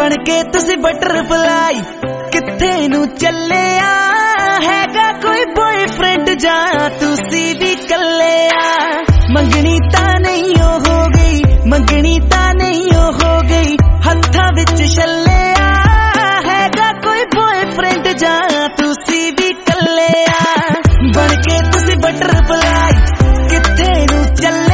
बन के तुसी बटरफ्लाई किथे नू चले हैगा कोई बॉयफ्रेंड जा तुसी भी कले मंगनी ता नहीं हो गई मंगनी ता नहीं हो गई हत्था विच छले हैगा कोई बॉयफ्रेंड जा तुसी भी कले बन के तुसी बटरफ्लाई किथे नू चले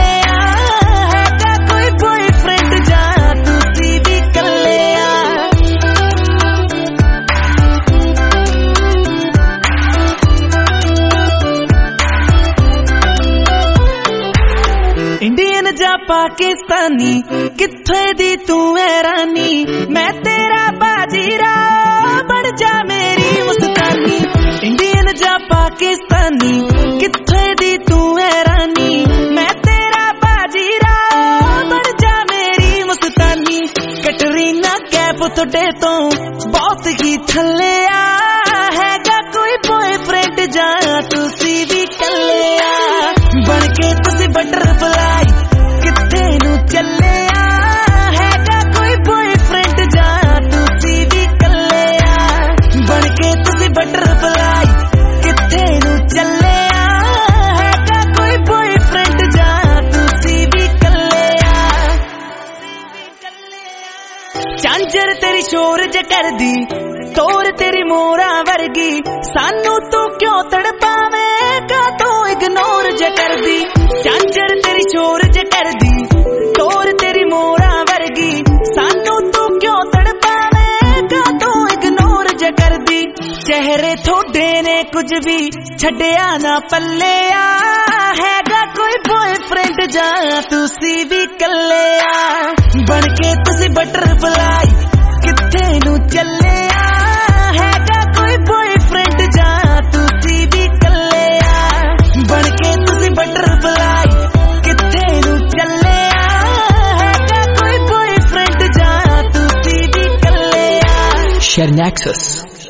इंडियन जा पाकिस्तानी किथे दी तू है रानी मैं तेरा बाजीरा बन जा मेरी मुस्तानी इंडियन जा पाकिस्तानी किथे दी तू है रानी मैं तेरा बाजीरा बन जा मेरी मुस्तानी कटरीना कैफ थोड़े तो बहुत ही थले हैगा कोई बॉयफ्रेंड जा तुसी भी कले बन के तुसी बटरफ्लाई किथे नू चले हैगा कोई बॉयफ्रेंड जा तुसी भी कले बन के तुसी बटरफ्लाई किथे नू चले हैगा कोई बॉयफ्रेंड जा तुसी भी कले झांझर तेरी शोर ज कर दी तोर तेरी मोरा वर्गी सानू तू क्यों तड़पावे का तू इग्नोर ज कर दी झांझर तेरी शोर ज कर दी तोर तेरी मोरा वर्गी सानू तू क्यों तड़पावे का तू इग्नोर ज कर दी चेहरे थोड़े ने कुछ भी छड़िया ना पल्ले हैगा कोई बॉयफ्रेंड जा तुसी भी कले बन के तुसी बटरफ्लाई किथे नू चले हैगा कोई बॉयफ्रेंड जा तुसी भी कले बन के तुसी बटरफ्लाई किथे नू चले हैगा कोई बॉयफ्रेंड जा तुसी भी कले Share Nexus.